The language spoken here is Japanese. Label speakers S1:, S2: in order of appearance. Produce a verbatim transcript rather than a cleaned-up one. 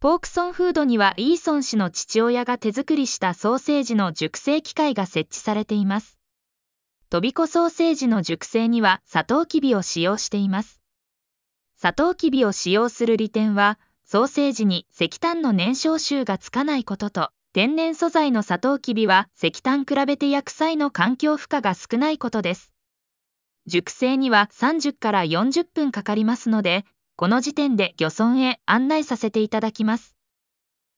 S1: ポークソンフードにはイーソン氏の父親が手作りしたソーセージの熟成機械が設置されています。とびこソーセージの熟成にはサトウキビを使用しています。サトウキビを使用する利点は、ソーセージに石炭の燃焼臭がつかないことと、天然素材のサトウキビは石炭比べて焼く際の環境負荷が少ないことです。熟成にはさんじゅっからよんじゅっぷんかかりますので、この時点で漁村へ案内させていただきます。